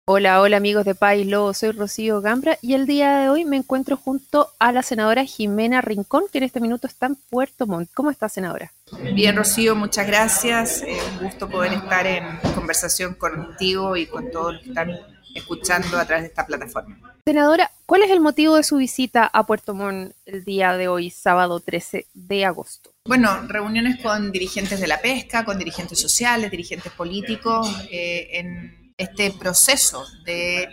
Hola, hola amigos de País Lobo, soy Rocío Gambra y el día de hoy me encuentro junto a la senadora Jimena Rincón, que en este minuto está en Puerto Montt. ¿Cómo está, senadora? Bien, Rocío, muchas gracias. Un gusto poder estar en conversación contigo y con todos los que están escuchando a través de esta plataforma. Senadora, ¿cuál es el motivo de su visita a Puerto Montt el día de hoy, sábado 13 de agosto? Bueno, reuniones con dirigentes de la pesca, con dirigentes sociales, dirigentes políticos, en este proceso de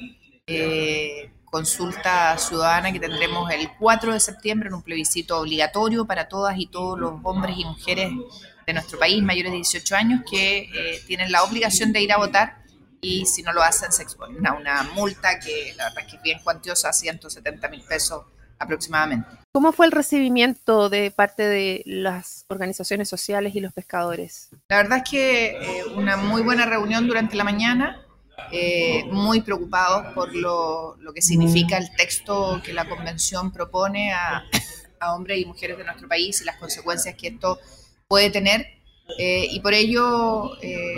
consulta ciudadana que tendremos el 4 de septiembre en un plebiscito obligatorio para todas y todos los hombres y mujeres de nuestro país mayores de 18 años que tienen la obligación de ir a votar y si no lo hacen se exponen a una multa que la verdad es que es bien cuantiosa, 170.000 pesos aproximadamente. ¿Cómo fue el recibimiento de parte de las organizaciones sociales y los pescadores? La verdad es que una muy buena reunión durante la mañana, muy preocupados por lo que significa el texto que la convención propone a hombres y mujeres de nuestro país y las consecuencias que esto puede tener. Y por ello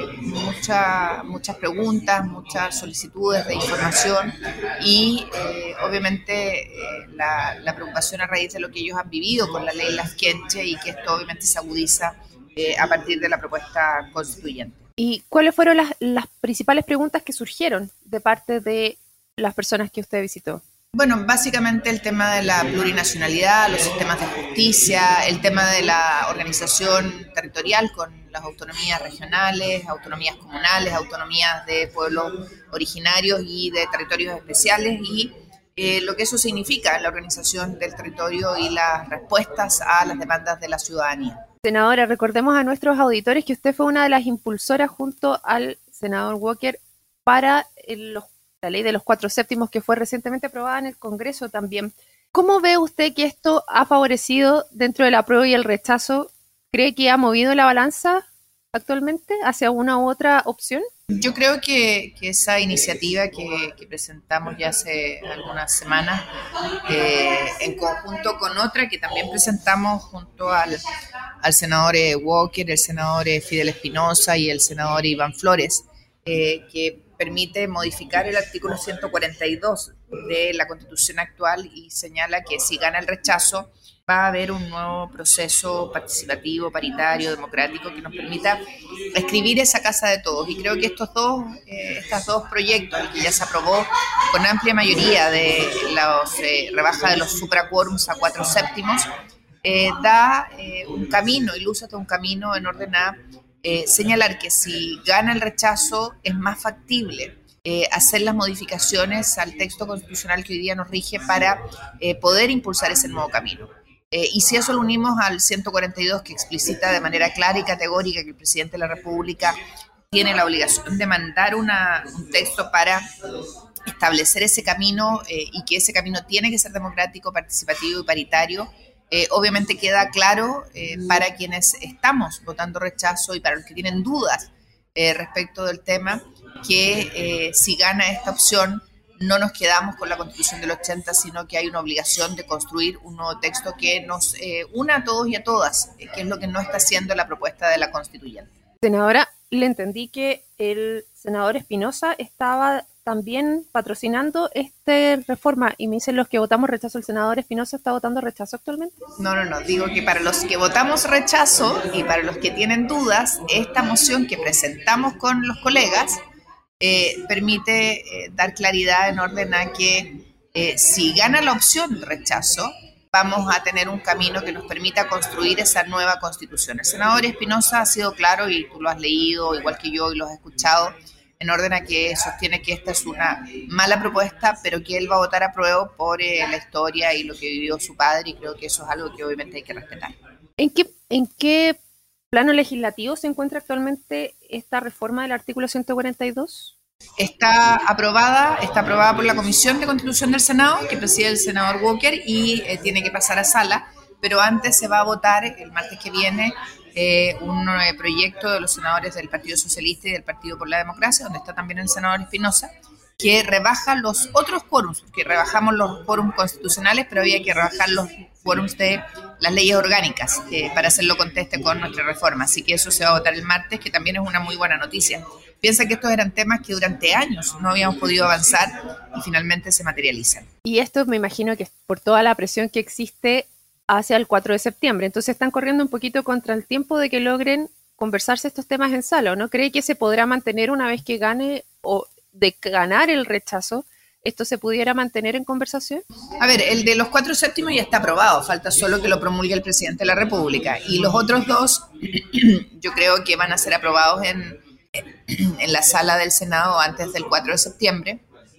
muchas preguntas, muchas solicitudes de información y obviamente la preocupación a raíz de lo que ellos han vivido con la ley Lasquenche y que esto obviamente se agudiza a partir de la propuesta constituyente. ¿Y cuáles fueron las principales preguntas que surgieron de parte de las personas que usted visitó? Bueno, básicamente el tema de la plurinacionalidad, los sistemas de justicia, el tema de la organización territorial con las autonomías regionales, autonomías comunales, autonomías de pueblos originarios y de territorios especiales y lo que eso significa en la organización del territorio y las respuestas a las demandas de la ciudadanía. Senadora, recordemos a nuestros auditores que usted fue una de las impulsoras junto al senador Walker para la ley de los 4/7 que fue recientemente aprobada en el Congreso también. ¿Cómo ve usted que esto ha favorecido dentro del apruebo y el rechazo? ¿Cree que ha movido la balanza actualmente hacia una u otra opción? Yo creo que esa iniciativa que presentamos ya hace algunas semanas, en conjunto con otra que también presentamos junto al senador Walker, el senador Fidel Espinosa y el senador Iván Flores, que permite modificar el artículo 142 de la Constitución actual y señala que si gana el rechazo va a haber un nuevo proceso participativo, paritario, democrático que nos permita escribir esa casa de todos. Y creo que estos dos proyectos, el que ya se aprobó con amplia mayoría de los rebaja de los supraquórums a 4/7, da un camino, ilustra un camino en orden a señalar que si gana el rechazo es más factible hacer las modificaciones al texto constitucional que hoy día nos rige para poder impulsar ese nuevo camino. Y si eso lo unimos al 142 que explicita de manera clara y categórica que el presidente de la República tiene la obligación de mandar un texto para establecer ese camino y que ese camino tiene que ser democrático, participativo y paritario, obviamente queda claro para quienes estamos votando rechazo y para los que tienen dudas respecto del tema, que si gana esta opción no nos quedamos con la Constitución del 80, sino que hay una obligación de construir un nuevo texto que nos una a todos y a todas, que es lo que no está haciendo la propuesta de la constituyente. Senadora, le entendí que el senador Espinosa estaba también patrocinando esta reforma y me dicen los que votamos rechazo, ¿el senador Espinosa está votando rechazo actualmente? No, digo que para los que votamos rechazo y para los que tienen dudas, esta moción que presentamos con los colegas permite dar claridad en orden a que si gana la opción de rechazo, vamos a tener un camino que nos permita construir esa nueva constitución. El senador Espinosa ha sido claro, y tú lo has leído igual que yo y lo has escuchado, en orden a que sostiene que esta es una mala propuesta, pero que él va a votar a prueba por la historia y lo que vivió su padre, y creo que eso es algo que obviamente hay que respetar. ¿En qué plano legislativo se encuentra actualmente esta reforma del artículo 142? Está aprobada por la Comisión de Constitución del Senado, que preside el senador Walker, y tiene que pasar a sala, pero antes se va a votar el martes que viene un proyecto de los senadores del Partido Socialista y del Partido por la Democracia, donde está también el senador Espinosa, que rebaja los otros quórums, que rebajamos los quórums constitucionales, pero había que rebajar los quórums de las leyes orgánicas para hacerlo conteste con nuestra reforma. Así que eso se va a votar el martes, que también es una muy buena noticia. Piensa que estos eran temas que durante años no habíamos podido avanzar y finalmente se materializan. Y esto me imagino que es por toda la presión que existe hacia el 4 de septiembre. Entonces están corriendo un poquito contra el tiempo de que logren conversarse estos temas en sala, ¿o no cree que se podrá mantener una vez que gane o de ganar el rechazo? ¿Esto se pudiera mantener en conversación? A ver, el de los 4 séptimos ya está aprobado, falta solo que lo promulgue el presidente de la República. Y los otros dos, yo creo que van a ser aprobados en la sala del Senado antes del 4 de septiembre.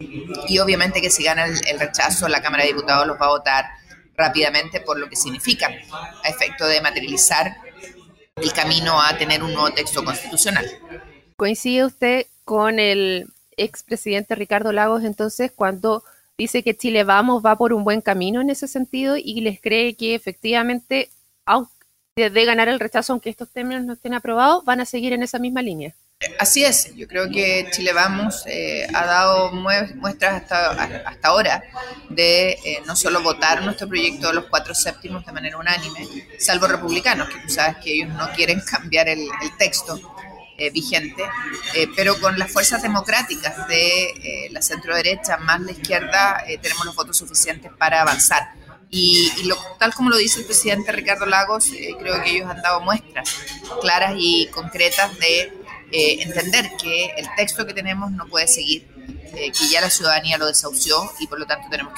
Y obviamente que si gana el rechazo, la Cámara de Diputados los va a votar rápidamente por lo que significa, a efecto de materializar el camino a tener un nuevo texto constitucional. ¿Coincide usted con el expresidente Ricardo Lagos entonces cuando dice que Chile Vamos va por un buen camino en ese sentido y les cree que efectivamente, aunque de ganar el rechazo, aunque estos términos no estén aprobados, van a seguir en esa misma línea? Así es, yo creo que Chile Vamos ha dado muestras hasta ahora de no solo votar nuestro proyecto de los 4 séptimos de manera unánime, salvo republicanos, que tú sabes que ellos no quieren cambiar el texto vigente, pero con las fuerzas democráticas de la centro-derecha más la izquierda tenemos los votos suficientes para avanzar. Y tal como lo dice el presidente Ricardo Lagos, creo que ellos han dado muestras claras y concretas de entender que el texto que tenemos no puede seguir, que ya la ciudadanía lo desahució y por lo tanto tenemos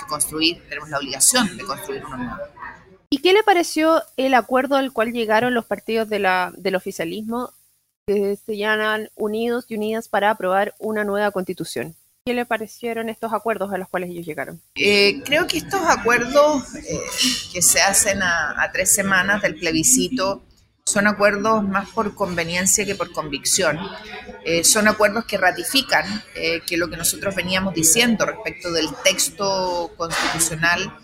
la obligación de construir uno nuevo. ¿Y qué le pareció el acuerdo al cual llegaron los partidos del oficialismo que se llaman Unidos y Unidas para aprobar una nueva constitución? ¿Qué le parecieron estos acuerdos a los cuales ellos llegaron? Creo que estos acuerdos que se hacen a 3 semanas del plebiscito son acuerdos más por conveniencia que por convicción. Son acuerdos que ratifican que lo que nosotros veníamos diciendo respecto del texto constitucional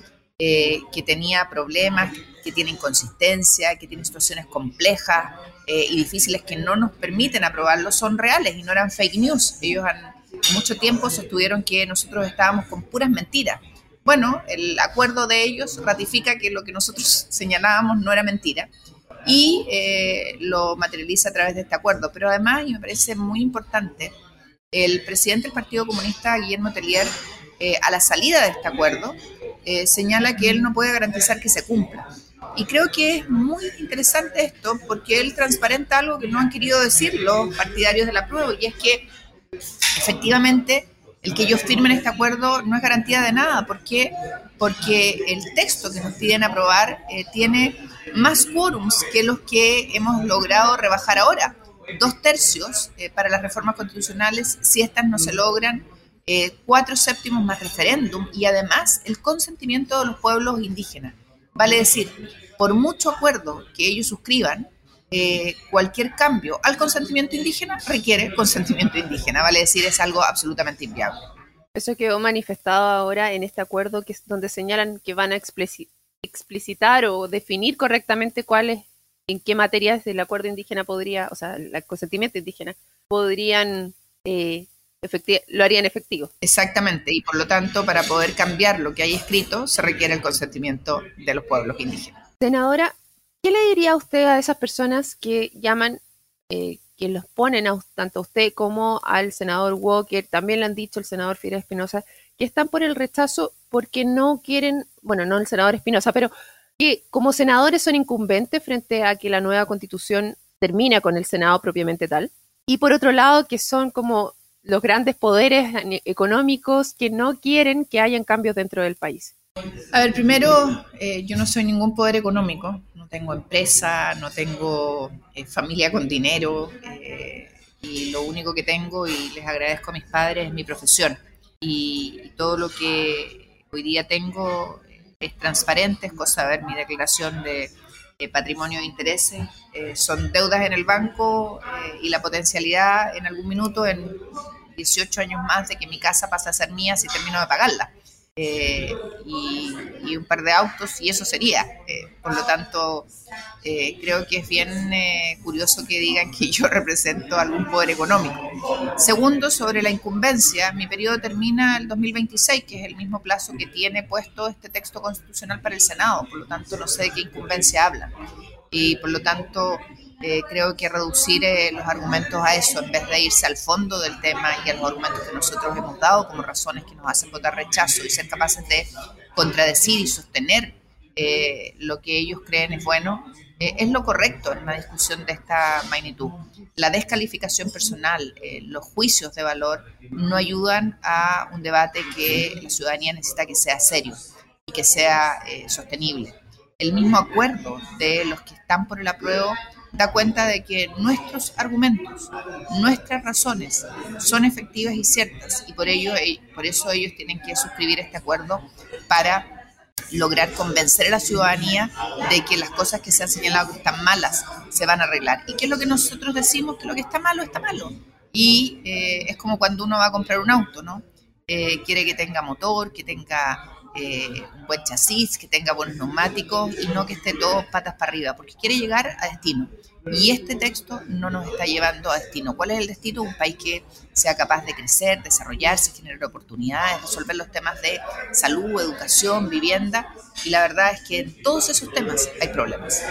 que tenía problemas, que tiene inconsistencia, que tiene situaciones complejas y difíciles que no nos permiten aprobarlo, son reales y no eran fake news. Ellos mucho tiempo sostuvieron que nosotros estábamos con puras mentiras. Bueno, el acuerdo de ellos ratifica que lo que nosotros señalábamos no era mentira y lo materializa a través de este acuerdo. Pero además, y me parece muy importante, el presidente del Partido Comunista, Guillermo Tellier, a la salida de este acuerdo, señala que él no puede garantizar que se cumpla. Y creo que es muy interesante esto porque él transparenta algo que no han querido decir los partidarios de la prueba, y es que efectivamente el que ellos firmen este acuerdo no es garantía de nada. ¿Por qué? Porque el texto que nos piden aprobar tiene más quórums que los que hemos logrado rebajar ahora. 2/3 para las reformas constitucionales, si estas no se logran, 4 séptimos más referéndum y además el consentimiento de los pueblos indígenas. Vale decir, por mucho acuerdo que ellos suscriban, cualquier cambio al consentimiento indígena requiere consentimiento indígena, vale decir, es algo absolutamente inviable. Eso quedó manifestado ahora en este acuerdo que es donde señalan que van a explicitar o definir correctamente cuáles, en qué materias del acuerdo indígena podría, o sea, el consentimiento indígena podrían lo harían efectivo. Exactamente, y por lo tanto, para poder cambiar lo que hay escrito, se requiere el consentimiento de los pueblos indígenas. Senadora, ¿qué le diría usted a esas personas que llaman, que los ponen tanto a usted como al senador Walker, también le han dicho el senador Fidel Espinosa, que están por el rechazo porque no quieren, bueno, no el senador Espinosa, pero que como senadores son incumbentes frente a que la nueva constitución termina con el Senado propiamente tal? Y por otro lado, que son como los grandes poderes económicos que no quieren que hayan cambios dentro del país. A ver, primero, yo no soy ningún poder económico, no tengo empresa, no tengo familia con dinero, y lo único que tengo, y les agradezco a mis padres, es mi profesión. Y todo lo que hoy día tengo es transparente, es cosa de ver mi declaración de patrimonio de intereses, son deudas en el banco y la potencialidad en algún minuto, en 18 años más, de que mi casa pase a ser mía si termino de pagarla. y un par de autos, y eso sería. Por lo tanto, creo que es bien curioso que digan que yo represento algún poder económico. Segundo, sobre la incumbencia, mi periodo termina el 2026, que es el mismo plazo que tiene puesto este texto constitucional para el Senado, por lo tanto no sé de qué incumbencia hablan. Y por lo tanto creo que reducir los argumentos a eso en vez de irse al fondo del tema y a los argumentos que nosotros hemos dado como razones que nos hacen votar rechazo y ser capaces de contradecir y sostener lo que ellos creen es bueno, es lo correcto en una discusión de esta magnitud. La descalificación personal, los juicios de valor no ayudan a un debate que la ciudadanía necesita que sea serio y que sea sostenible. El mismo acuerdo de los que están por el apruebo da cuenta de que nuestros argumentos, nuestras razones son efectivas y ciertas, y por eso ellos tienen que suscribir este acuerdo para lograr convencer a la ciudadanía de que las cosas que se han señalado que están malas se van a arreglar. ¿Y qué es lo que nosotros decimos? Que lo que está malo, está malo. Y es como cuando uno va a comprar un auto, ¿no? Quiere que tenga motor, que tenga un buen chasis, que tenga buenos neumáticos y no que esté todo patas para arriba, porque quiere llegar a destino. Y este texto no nos está llevando a destino. ¿Cuál es el destino? Un país que sea capaz de crecer, desarrollarse, generar oportunidades, resolver los temas de salud, educación, vivienda. Y la verdad es que en todos esos temas hay problemas.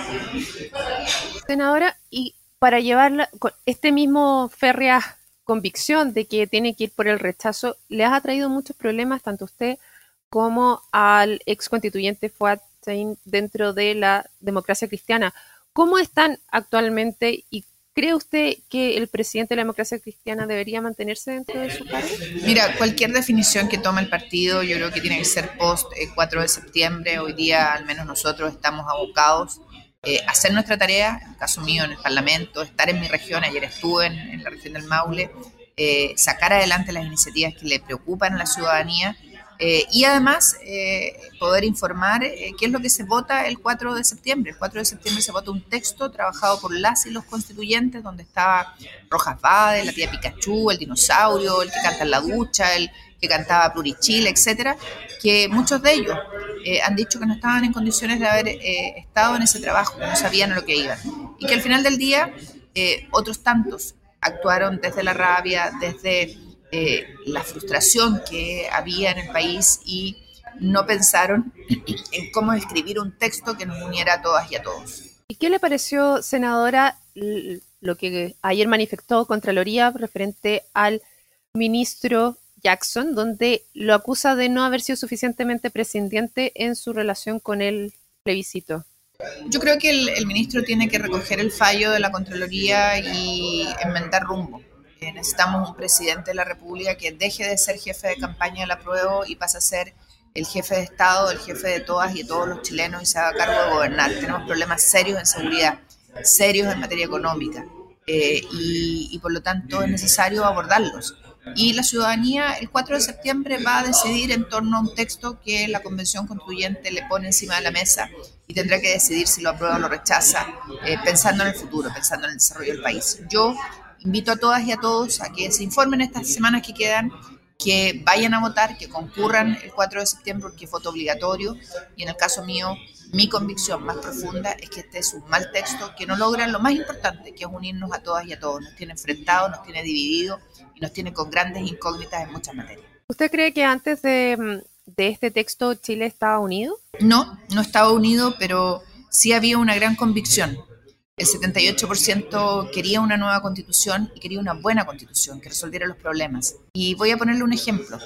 Senadora, y para llevarla con este mismo férrea convicción de que tiene que ir por el rechazo, le ha traído muchos problemas tanto a usted como al ex constituyente Fuad Chaín dentro de la democracia cristiana. ¿Cómo están actualmente y cree usted que el presidente de la democracia cristiana debería mantenerse dentro de su cargo? Mira, cualquier definición que tome el partido yo creo que tiene que ser post 4 de septiembre. Hoy día al menos nosotros estamos abocados a hacer nuestra tarea, en el caso mío en el Parlamento, estar en mi región, ayer estuve en la región del Maule, sacar adelante las iniciativas que le preocupan a la ciudadanía. Y además poder informar qué es lo que se vota el 4 de septiembre. El 4 de septiembre se vota un texto trabajado por las y los constituyentes donde estaba Rojas Vade, la tía Pikachu, el dinosaurio, el que canta en la ducha, el que cantaba Plurichile, etcétera, que muchos de ellos han dicho que no estaban en condiciones de haber estado en ese trabajo, que no sabían a lo que iban. Y que al final del día otros tantos actuaron desde la rabia, desde la frustración que había en el país y no pensaron en cómo escribir un texto que nos uniera a todas y a todos. ¿Y qué le pareció, senadora, lo que ayer manifestó Contraloría referente al ministro Jackson, donde lo acusa de no haber sido suficientemente prescindiente en su relación con el plebiscito? Yo creo que el ministro tiene que recoger el fallo de la Contraloría y enmendar rumbo. Necesitamos un presidente de la República que deje de ser jefe de campaña del apruebo y pase a ser el jefe de Estado, el jefe de todas y de todos los chilenos y se haga cargo de gobernar. Tenemos problemas serios en seguridad, serios en materia económica y por lo tanto es necesario abordarlos. Y la ciudadanía el 4 de septiembre va a decidir en torno a un texto que la Convención Constituyente le pone encima de la mesa y tendrá que decidir si lo aprueba o lo rechaza, pensando en el futuro, pensando en el desarrollo del país. Yo invito a todas y a todos a que se informen estas semanas que quedan, que vayan a votar, que concurran el 4 de septiembre porque es voto obligatorio y en el caso mío, mi convicción más profunda es que este es un mal texto que no logra lo más importante, que es unirnos a todas y a todos. Nos tiene enfrentados, nos tiene divididos y nos tiene con grandes incógnitas en muchas materias. ¿Usted cree que antes de este texto Chile estaba unido? No, no estaba unido, pero sí había una gran convicción. El 78% quería una nueva constitución y quería una buena constitución que resolviera los problemas. Y voy a ponerle un ejemplo.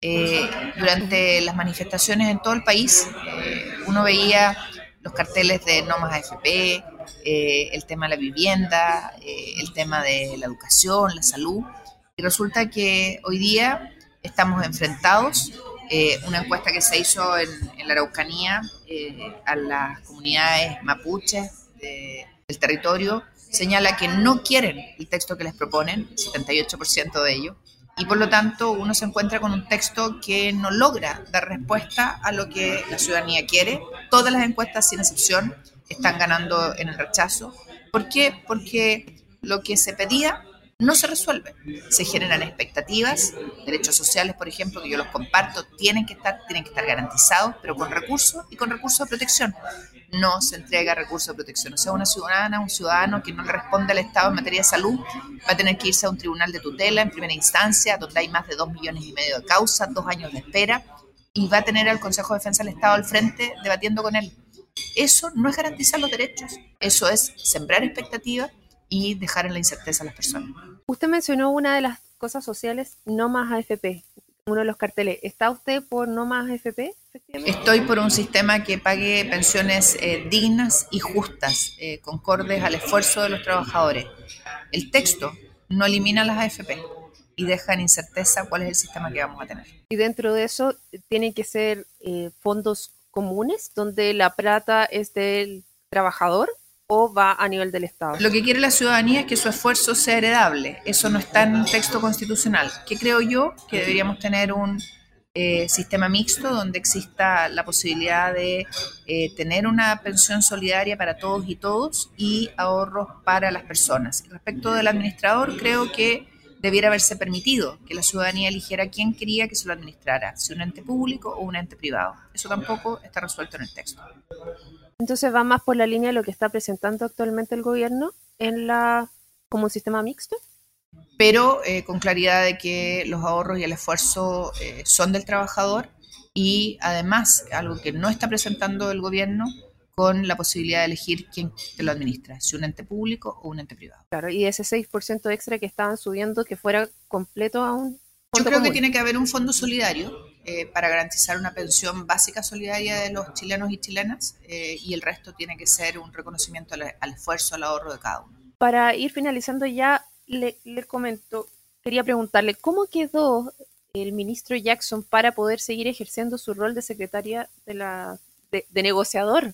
Durante las manifestaciones en todo el país, uno veía los carteles de No Más AFP, el tema de la vivienda, el tema de la educación, la salud. Y resulta que hoy día estamos enfrentados. Una encuesta que se hizo en la Araucanía a las comunidades mapuches del territorio señala que no quieren el texto que les proponen, el 78% de ellos, y por lo tanto uno se encuentra con un texto que no logra dar respuesta a lo que la ciudadanía quiere. Todas las encuestas, sin excepción, están ganando en el rechazo. ¿Por qué? Porque lo que se pedía no se resuelve. Se generan expectativas, derechos sociales, por ejemplo, que yo los comparto, tienen que estar garantizados, pero con recursos y con recursos de protección. No se entrega recursos de protección. O sea, una ciudadana, un ciudadano que no le responde al Estado en materia de salud va a tener que irse a un tribunal de tutela en primera instancia, donde hay más de 2,5 millones de causas, 2 años de espera, y va a tener al Consejo de Defensa del Estado al frente debatiendo con él. Eso no es garantizar los derechos, eso es sembrar expectativas y dejar en la incerteza a las personas. Usted mencionó una de las cosas sociales, no más AFP, uno de los carteles. ¿Está usted por no más AFP? Estoy por un sistema que pague pensiones dignas y justas, concordes al esfuerzo de los trabajadores. El texto no elimina las AFP y deja en incerteza cuál es el sistema que vamos a tener. Y dentro de eso tienen que ser fondos comunes, donde la plata es del trabajador, o va a nivel del Estado. Lo que quiere la ciudadanía es que su esfuerzo sea heredable. Eso no está en el texto constitucional. ¿Qué creo yo? Que deberíamos tener un sistema mixto donde exista la posibilidad de tener una pensión solidaria para todos y ahorros para las personas. Respecto del administrador, creo que debiera haberse permitido que la ciudadanía eligiera quién quería que se lo administrara, si un ente público o un ente privado. Eso tampoco está resuelto en el texto. Entonces va más por la línea de lo que está presentando actualmente el gobierno como un sistema mixto. Pero con claridad de que los ahorros y el esfuerzo son del trabajador y además algo que no está presentando el gobierno, con la posibilidad de elegir quién te lo administra, si un ente público o un ente privado. Claro, y ese 6% extra que estaban subiendo, que fuera completo a un fondo Yo creo común. Que tiene que haber un fondo solidario para garantizar una pensión básica solidaria de los chilenos y chilenas y el resto tiene que ser un reconocimiento al esfuerzo, al ahorro de cada uno. Para ir finalizando ya, le comento, quería preguntarle, ¿cómo quedó el ministro Jackson para poder seguir ejerciendo su rol de secretaria de negociador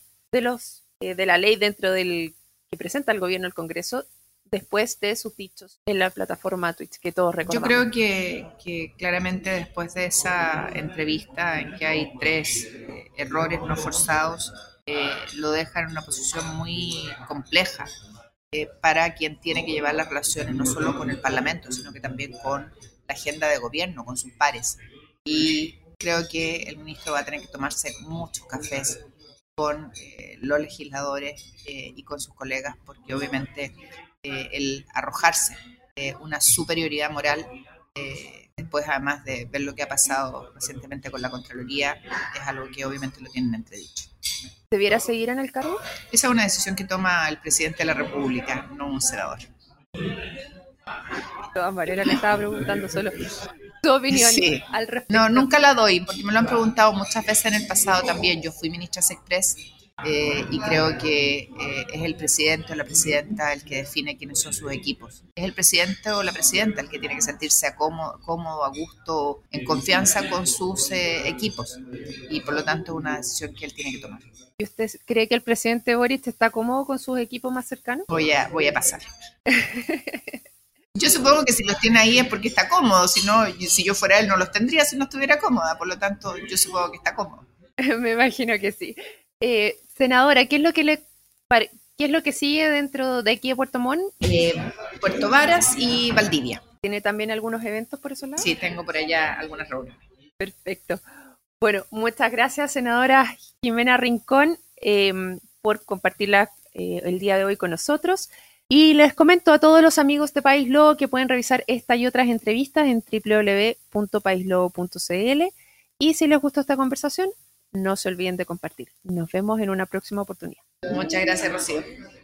de la ley dentro del que presenta el gobierno al Congreso, después de sus dichos en la plataforma Twitch, que todos recordamos? Yo creo que claramente después de esa entrevista en que hay 3 errores no forzados, lo deja en una posición muy compleja para quien tiene que llevar las relaciones no solo con el Parlamento, sino que también con la agenda de gobierno, con sus pares. Y creo que el ministro va a tener que tomarse muchos cafés con los legisladores y con sus colegas, porque obviamente el arrojarse una superioridad moral, después además de ver lo que ha pasado recientemente con la Contraloría, es algo que obviamente lo tienen entredicho. ¿Debiera seguir en el cargo? Esa es una decisión que toma el presidente de la República, no un senador. De todas maneras, le estaba preguntando solo tu opinión al respecto. No, nunca la doy, porque me lo han preguntado muchas veces en el pasado también. Yo fui ministra Sexpress y creo que es el presidente o la presidenta el que define quiénes son sus equipos. Es el presidente o la presidenta el que tiene que sentirse cómodo, a gusto, en confianza con sus equipos. Y por lo tanto es una decisión que él tiene que tomar. ¿Y usted cree que el presidente Boric está cómodo con sus equipos más cercanos? Voy a pasar. Yo supongo que si los tiene ahí es porque está cómodo, si yo fuera él no los tendría si no estuviera cómoda, por lo tanto yo supongo que está cómodo. Me imagino que sí. Senadora, ¿qué es lo que sigue dentro de aquí de Puerto Montt? Puerto Varas y Valdivia. ¿Tiene también algunos eventos por esos lados? Sí, tengo por allá algunas reuniones. Perfecto. Bueno, muchas gracias, senadora Jimena Rincón, por compartirla el día de hoy con nosotros. Y les comento a todos los amigos de País Lobo que pueden revisar esta y otras entrevistas en www.paislobo.cl. Y si les gustó esta conversación, no se olviden de compartir. Nos vemos en una próxima oportunidad. Muchas gracias, Rocío.